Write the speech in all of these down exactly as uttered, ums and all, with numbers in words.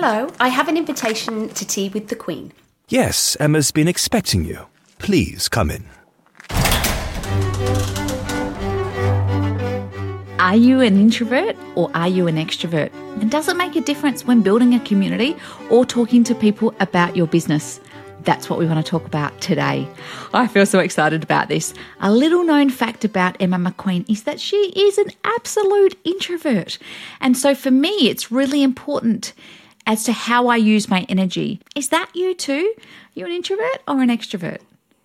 Hello, I have an invitation to tea with the Queen. Yes, Emma's been expecting you. Please come in. Are you an introvert or are you an extrovert? And does it make a difference when building a community or talking to people about your business? That's what we want to talk about today. I feel so excited about this. A little known fact about Emma McQueen is that she is an absolute introvert. And so for me, it's really important as to how I use my energy. Is that you too? Are you an introvert or an extrovert?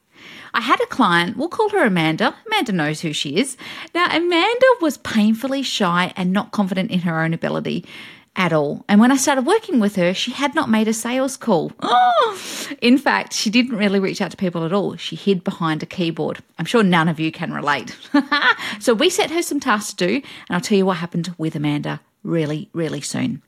I had a client, we'll call her Amanda. Amanda knows who she is. Now, Amanda was painfully shy and not confident in her own ability at all. And when I started working with her, she had not made a sales call. Oh! In fact, she didn't really reach out to people at all. She hid behind a keyboard. I'm sure none of you can relate. So we set her some tasks to do, and I'll tell you what happened with Amanda really, really soon.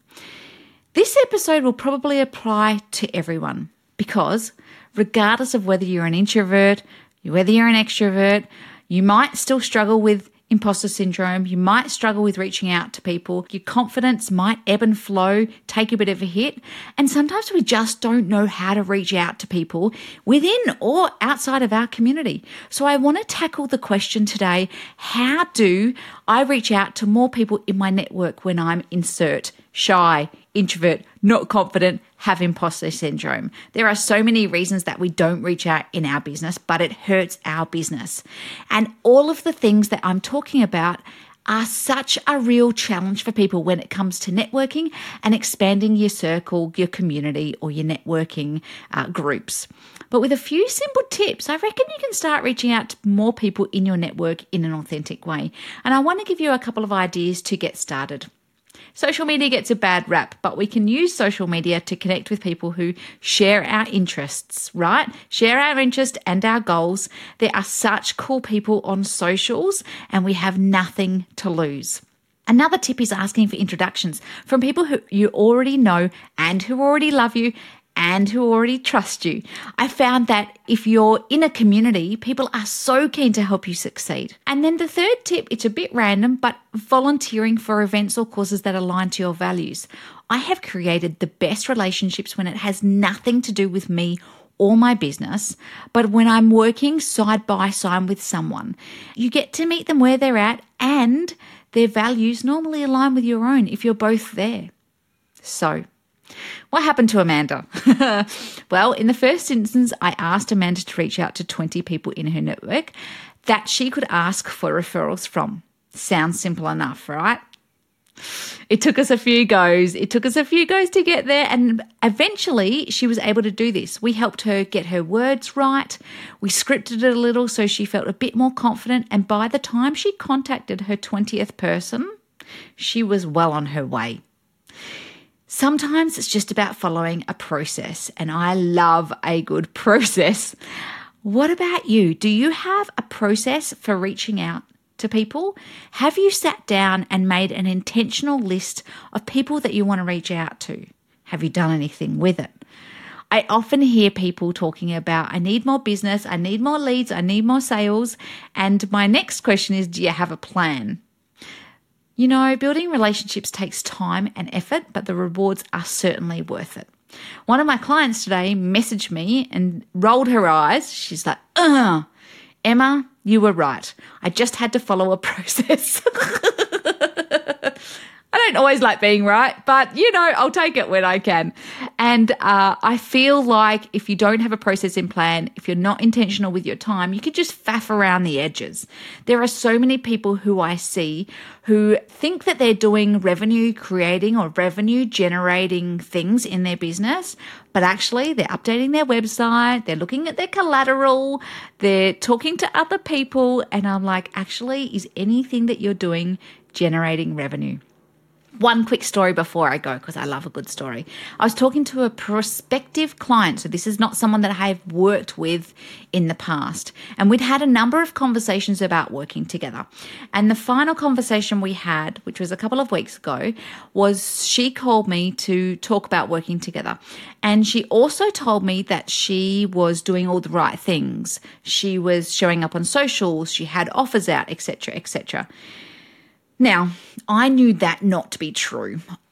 This episode will probably apply to everyone because regardless of whether you're an introvert, whether you're an extrovert, you might still struggle with imposter syndrome. You might struggle with reaching out to people. Your confidence might ebb and flow, take a bit of a hit. And sometimes we just don't know how to reach out to people within or outside of our community. So I want to tackle the question today, how do I reach out to more people in my network when I'm insert shy, introvert, not confident, have imposter syndrome? There are so many reasons that we don't reach out in our business, but it hurts our business. And all of the things that I'm talking about are such a real challenge for people when it comes to networking and expanding your circle, your community, or your networking uh, groups. But with a few simple tips, I reckon you can start reaching out to more people in your network in an authentic way. And I want to give you a couple of ideas to get started. Social media gets a bad rap, but we can use social media to connect with people who share our interests, right? Share our interests and our goals. There are such cool people on socials and we have nothing to lose. Another tip is asking for introductions from people who you already know and who already love you and who already trust you. I found that if you're in a community, people are so keen to help you succeed. And then the third tip, it's a bit random, but volunteering for events or causes that align to your values. I have created the best relationships when it has nothing to do with me or my business, but when I'm working side by side with someone, you get to meet them where they're at and their values normally align with your own if you're both there. So, what happened to Amanda? Well, in the first instance, I asked Amanda to reach out to twenty people in her network that she could ask for referrals from. Sounds simple enough, right? It took us a few goes. It took us a few goes to get there, and eventually she was able to do this. We helped her get her words right. We scripted it a little so she felt a bit more confident, and by the time she contacted her twentieth person, she was well on her way. Sometimes it's just about following a process, and I love a good process. What about you? Do you have a process for reaching out to people? Have you sat down and made an intentional list of people that you want to reach out to? Have you done anything with it? I often hear people talking about, I need more business, I need more leads, I need more sales. And my next question is, do you have a plan? You know, building relationships takes time and effort, but the rewards are certainly worth it. One of my clients today messaged me and rolled her eyes. She's like, ugh, Emma, you were right. I just had to follow a process. I don't always like being right, but, you know, I'll take it when I can. And uh, I feel like if you don't have a process in plan, if you're not intentional with your time, you could just faff around the edges. There are so many people who I see who think that they're doing revenue creating or revenue generating things in their business, but actually they're updating their website, they're looking at their collateral, they're talking to other people, and I'm like, actually, is anything that you're doing generating revenue? One quick story before I go, because I love a good story. I was talking to a prospective client, so this is not someone that I have worked with in the past, and we'd had a number of conversations about working together. And the final conversation we had, which was a couple of weeks ago, was she called me to talk about working together. And she also told me that she was doing all the right things. She was showing up on socials, she had offers out, et cetera, et cetera. Now, I knew that not to be true.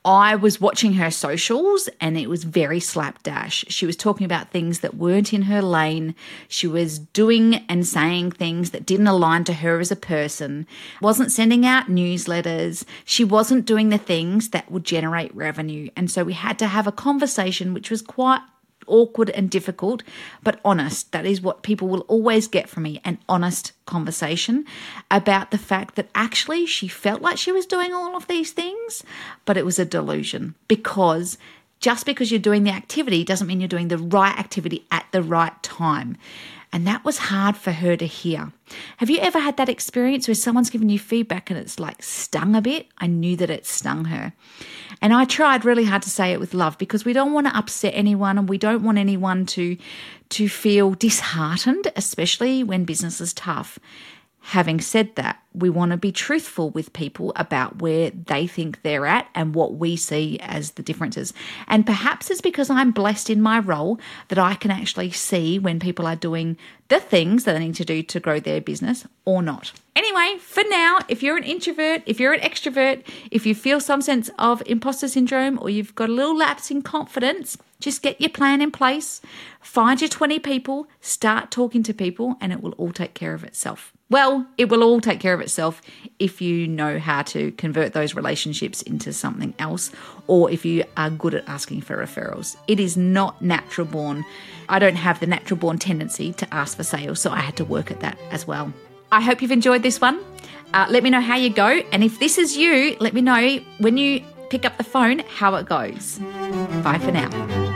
I was watching her socials and it was very slapdash. She was talking about things that weren't in her lane. She was doing and saying things that didn't align to her as a person, wasn't sending out newsletters. She wasn't doing the things that would generate revenue. And so we had to have a conversation, which was quite awkward and difficult, but honest. That is what people will always get from me, an honest conversation about the fact that actually she felt like she was doing all of these things, but it was a delusion, because just because you're doing the activity doesn't mean you're doing the right activity at the right time. And that was hard for her to hear. Have you ever had that experience where someone's given you feedback and it's like stung a bit? I knew that it stung her. And I tried really hard to say it with love, because we don't want to upset anyone and we don't want anyone to, to feel disheartened, especially when business is tough. Having said that, we want to be truthful with people about where they think they're at and what we see as the differences. And perhaps it's because I'm blessed in my role that I can actually see when people are doing the things that they need to do to grow their business or not. Anyway, for now, if you're an introvert, if you're an extrovert, if you feel some sense of imposter syndrome or you've got a little lapse in confidence, just get your plan in place, find your twenty people, start talking to people, and it will all take care of itself. Well, it will all take care of itself if you know how to convert those relationships into something else, or if you are good at asking for referrals. It is not natural born. I don't have the natural born tendency to ask for sales, so I had to work at that as well. I hope you've enjoyed this one. Uh, let me know how you go. And if this is you, let me know when you pick up the phone how it goes. Bye for now.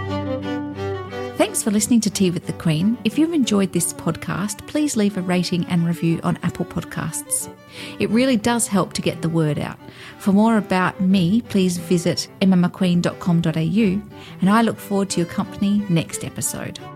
Thanks for listening to Tea with the Queen. If you've enjoyed this podcast, please leave a rating and review on Apple Podcasts. It really does help to get the word out. For more about me, please visit emma mcqueen dot com dot a u, and I look forward to your company next episode.